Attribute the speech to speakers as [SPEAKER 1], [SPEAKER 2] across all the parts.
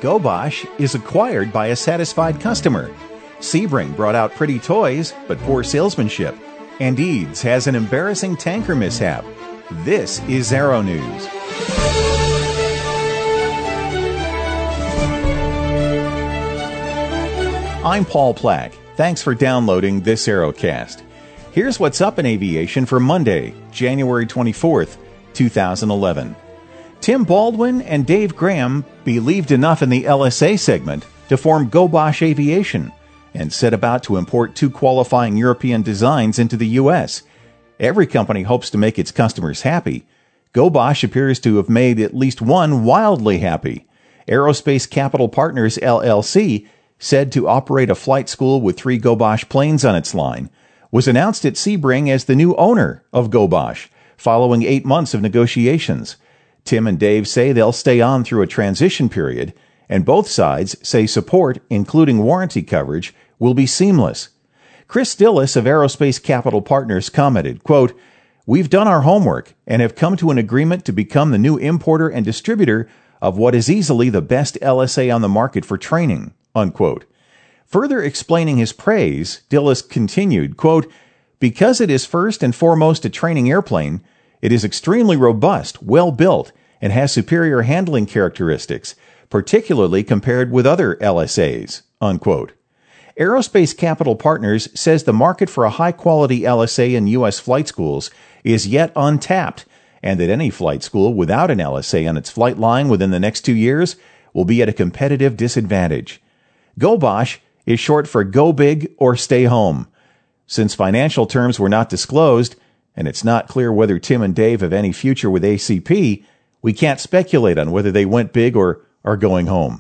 [SPEAKER 1] Gobosh is acquired by a satisfied customer. Sebring brought out pretty toys, but poor salesmanship. And Eads has an embarrassing tanker mishap. This is Aero News. I'm Paul Plack. Thanks for downloading this Aerocast. Here's what's up in aviation for Monday, January 24th, 2011. Tim Baldwin and Dave Graham believed enough in the LSA segment to form Gobosh Aviation and set about to import 2 qualifying European designs into the U.S. Every company hopes to make its customers happy. Gobosh appears to have made at least one wildly happy. Aerospace Capital Partners, LLC, said to operate a flight school with 3 Gobosh planes on its line, was announced at Sebring as the new owner of Gobosh, following 8 months of negotiations. Tim and Dave say they'll stay on through a transition period, and both sides say support, including warranty coverage, will be seamless. Chris Dillis of Aerospace Capital Partners commented, quote, "We've done our homework and have come to an agreement to become the new importer and distributor of what is easily the best LSA on the market for training," unquote. Further explaining his praise, Dillis continued, quote, "Because it is first and foremost a training airplane, it is extremely robust, well-built, and has superior handling characteristics, particularly compared with other LSAs," unquote. Aerospace Capital Partners says the market for a high-quality LSA in U.S. flight schools is yet untapped, and that any flight school without an LSA on its flight line within the next 2 years will be at a competitive disadvantage. Gobosh is short for Go Big or Stay Home. Since financial terms were not disclosed, and it's not clear whether Tim and Dave have any future with ACP, we can't speculate on whether they went big or are going home.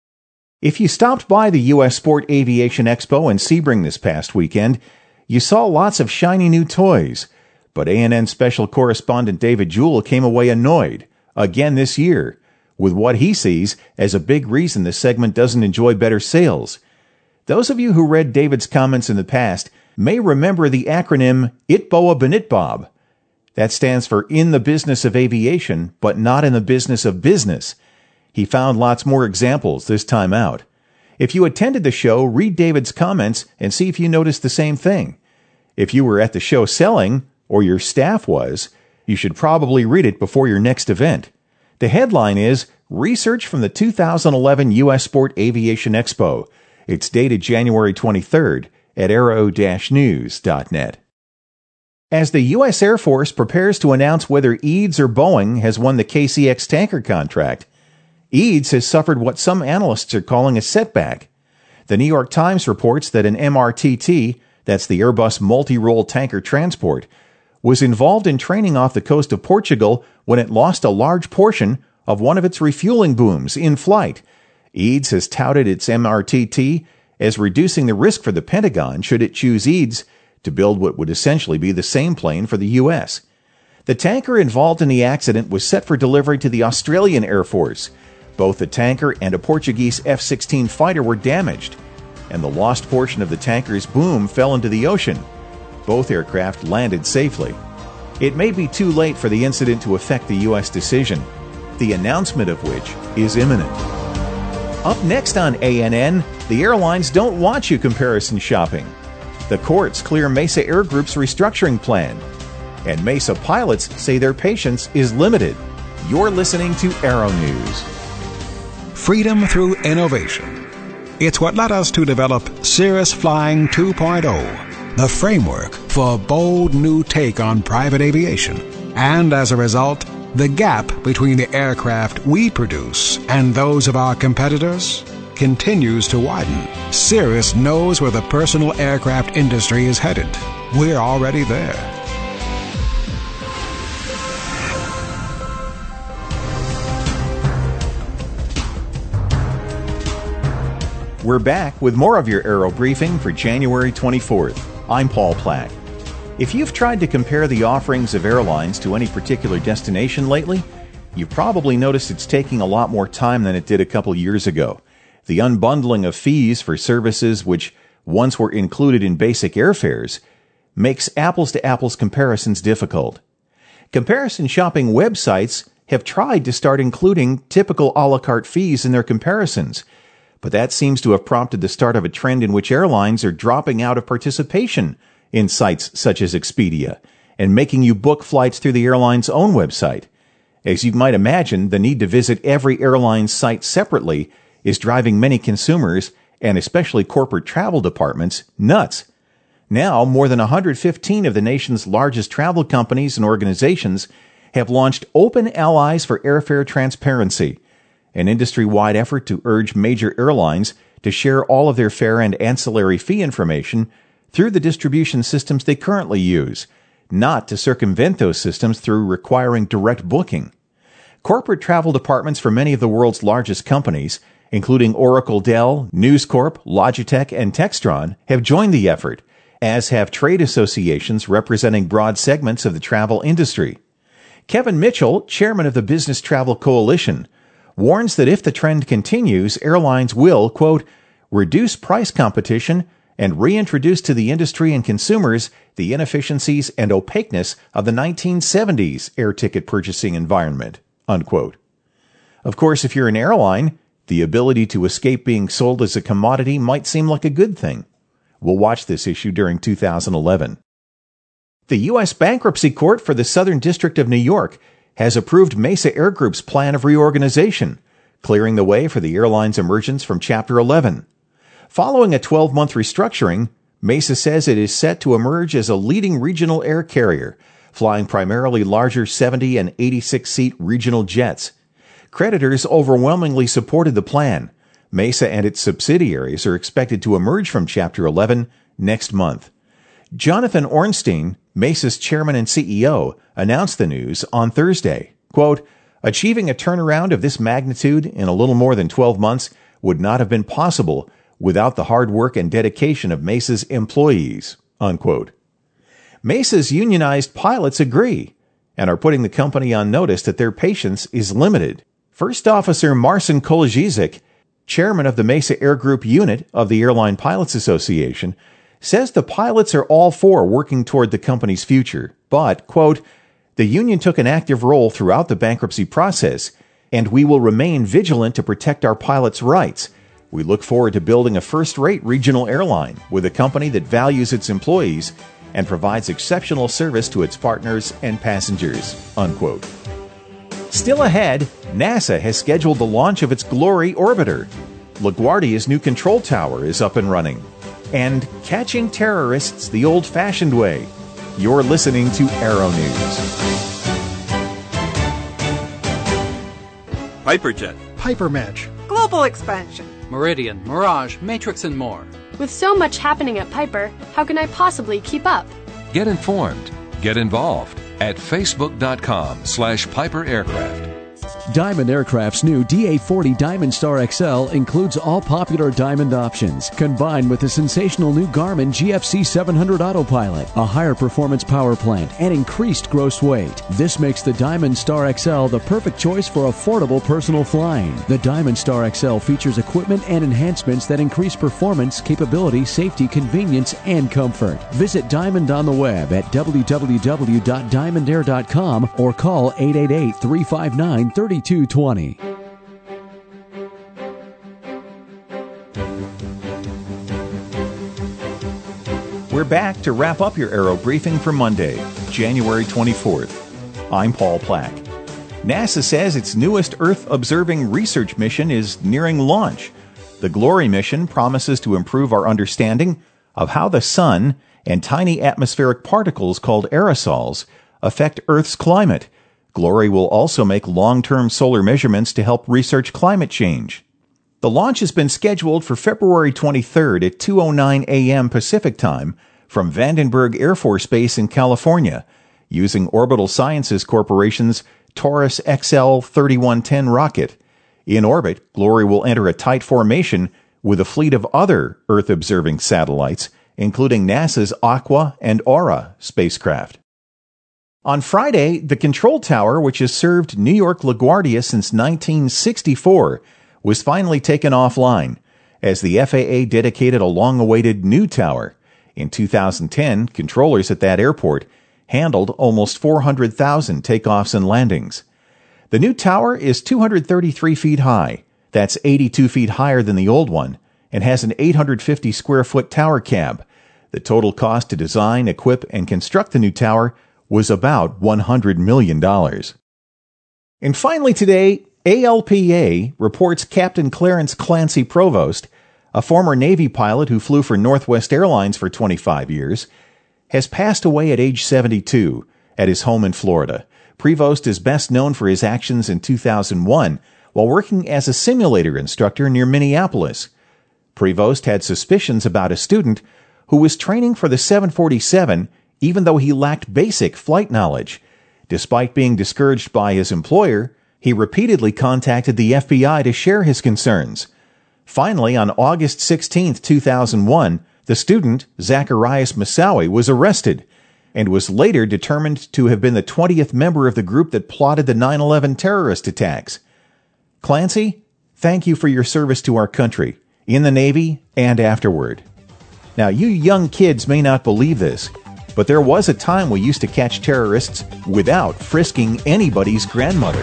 [SPEAKER 1] If you stopped by the U.S. Sport Aviation Expo in Sebring this past weekend, you saw lots of shiny new toys, but ANN special correspondent David Jewell came away annoyed, again this year, with what he sees as a big reason the segment doesn't enjoy better sales. Those of you who read David's comments in the past may remember the acronym ITBOA BNITBOB. That stands for In the Business of Aviation, but not in the business of business. He found lots more examples this time out. If you attended the show, read David's comments and see if you noticed the same thing. If you were at the show selling, or your staff was, you should probably read it before your next event. The headline is Research from the 2011 U.S. Sport Aviation Expo. It's dated January 23rd. At aero-news.net. As the U.S. Air Force prepares to announce whether Eads or Boeing has won the KCX tanker contract, Eads has suffered what some analysts are calling a setback. The New York Times reports that an MRTT, that's the Airbus multi-role tanker transport, was involved in training off the coast of Portugal when it lost a large portion of one of its refueling booms in flight. Eads has touted its MRTT as reducing the risk for the Pentagon should it choose Eads to build what would essentially be the same plane for the U.S. The tanker involved in the accident was set for delivery to the Australian Air Force. Both the tanker and a Portuguese F-16 fighter were damaged, and the lost portion of the tanker's boom fell into the ocean. Both aircraft landed safely. It may be too late for the incident to affect the U.S. decision, the announcement of which is imminent. Up next on ANN, the airlines don't want you comparison shopping. The courts clear Mesa Air Group's restructuring plan. And Mesa pilots say their patience is limited. You're listening to Aero News.
[SPEAKER 2] Freedom through innovation. It's what led us to develop Cirrus Flying 2.0, the framework for a bold new take on private aviation. And as a result, the gap between the aircraft we produce and those of our competitors continues to widen. Cirrus knows where the personal aircraft industry is headed. We're already there.
[SPEAKER 1] We're back with more of your Aero Briefing for January 24th. I'm Paul Plack. If you've tried to compare the offerings of airlines to any particular destination lately, you've probably noticed it's taking a lot more time than it did a couple years ago. The unbundling of fees for services which once were included in basic airfares makes apples-to-apples comparisons difficult. Comparison shopping websites have tried to start including typical a la carte fees in their comparisons, but that seems to have prompted the start of a trend in which airlines are dropping out of participation in sites such as Expedia and making you book flights through the airline's own website. As you might imagine, the need to visit every airline's site separately is driving many consumers, and especially corporate travel departments, nuts. Now, more than 115 of the nation's largest travel companies and organizations have launched Open Allies for Airfare Transparency, an industry-wide effort to urge major airlines to share all of their fare and ancillary fee information through the distribution systems they currently use, not to circumvent those systems through requiring direct booking. Corporate travel departments for many of the world's largest companies, including Oracle, Dell, News Corp, Logitech, and Textron, have joined the effort, as have trade associations representing broad segments of the travel industry. Kevin Mitchell, chairman of the Business Travel Coalition, warns that if the trend continues, airlines will, quote, reduce price competition and reintroduce to the industry and consumers the inefficiencies and opaqueness of the 1970s air ticket purchasing environment, unquote. Of course, if you're an airline, the ability to escape being sold as a commodity might seem like a good thing. We'll watch this issue during 2011. The U.S. Bankruptcy Court for the Southern District of New York has approved Mesa Air Group's plan of reorganization, clearing the way for the airline's emergence from Chapter 11. Following a 12-month restructuring, Mesa says it is set to emerge as a leading regional air carrier, flying primarily larger 70 and 86-seat regional jets. Creditors overwhelmingly supported the plan. Mesa and its subsidiaries are expected to emerge from Chapter 11 next month. Jonathan Ornstein, Mesa's chairman and CEO, announced the news on Thursday. Quote, achieving a turnaround of this magnitude in a little more than 12 months would not have been possible without the hard work and dedication of Mesa's employees, unquote. Mesa's unionized pilots agree and are putting the company on notice that their patience is limited. First Officer Marcin Kolajiczyk, chairman of the Mesa Air Group unit of the Airline Pilots Association, says the pilots are all for working toward the company's future, but, quote, the union took an active role throughout the bankruptcy process, and we will remain vigilant to protect our pilots' rights. We look forward to building a first-rate regional airline with a company that values its employees and provides exceptional service to its partners and passengers, unquote. Still ahead, NASA has scheduled the launch of its Glory orbiter. LaGuardia's new control tower is up and running. And catching terrorists the old-fashioned way. You're listening to Aero News.
[SPEAKER 3] Piperjet,
[SPEAKER 4] Pipermatch,
[SPEAKER 5] Global Expansion,
[SPEAKER 6] Meridian, Mirage, Matrix, and more.
[SPEAKER 7] With so much happening at Piper, how can I possibly keep up?
[SPEAKER 8] Get informed. Get involved at facebook.com/Piper Aircraft.
[SPEAKER 9] Diamond Aircraft's new DA-40 Diamond Star XL includes all popular Diamond options, combined with the sensational new Garmin GFC 700 Autopilot, a higher performance power plant, and increased gross weight. This makes the Diamond Star XL the perfect choice for affordable personal flying. The Diamond Star XL features equipment and enhancements that increase performance, capability, safety, convenience, and comfort. Visit Diamond on the web at www.diamondair.com or call 888-359-3220.
[SPEAKER 1] We're back to wrap up your Aero Briefing for Monday, January 24th. I'm Paul Plack. NASA says its newest Earth-observing research mission is nearing launch. The Glory mission promises to improve our understanding of how the sun and tiny atmospheric particles called aerosols affect Earth's climate. Glory will also make long-term solar measurements to help research climate change. The launch has been scheduled for February 23rd at 2:09 a.m. Pacific Time from Vandenberg Air Force Base in California, using Orbital Sciences Corporation's Taurus XL 3110 rocket. In orbit, Glory will enter a tight formation with a fleet of other Earth-observing satellites, including NASA's Aqua and Aura spacecraft. On Friday, the control tower, which has served New York LaGuardia since 1964, was finally taken offline, as the FAA dedicated a long-awaited new tower. In 2010, controllers at that airport handled almost 400,000 takeoffs and landings. The new tower is 233 feet high. That's 82 feet higher than the old one, and has an 850 square foot tower cab. The total cost to design, equip, and construct the new tower was about $100 million. And finally today, ALPA reports Captain Clarence Clancy Provost, a former Navy pilot who flew for Northwest Airlines for 25 years, has passed away at age 72 at his home in Florida. Prevost is best known for his actions in 2001 while working as a simulator instructor near Minneapolis. Prevost had suspicions about a student who was training for the 747 even though he lacked basic flight knowledge. Despite being discouraged by his employer, he repeatedly contacted the FBI to share his concerns. Finally, on August 16, 2001, the student, Zacharias Moussaoui, was arrested and was later determined to have been the 20th member of the group that plotted the 9/11 terrorist attacks. Clancy, thank you for your service to our country, in the Navy and afterward. Now, you young kids may not believe this, but there was a time we used to catch terrorists without frisking anybody's grandmother.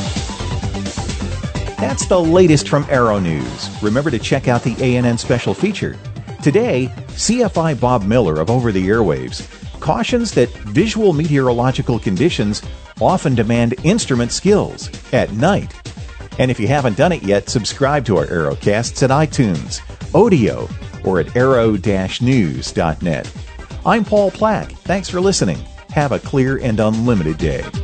[SPEAKER 1] That's the latest from Aero News. Remember to check out the ANN special feature. Today, CFI Bob Miller of Over the Airwaves cautions that visual meteorological conditions often demand instrument skills at night. And if you haven't done it yet, subscribe to our Aerocasts at iTunes, Odeo, or at aero-news.net. I'm Paul Plack. Thanks for listening. Have a clear and unlimited day.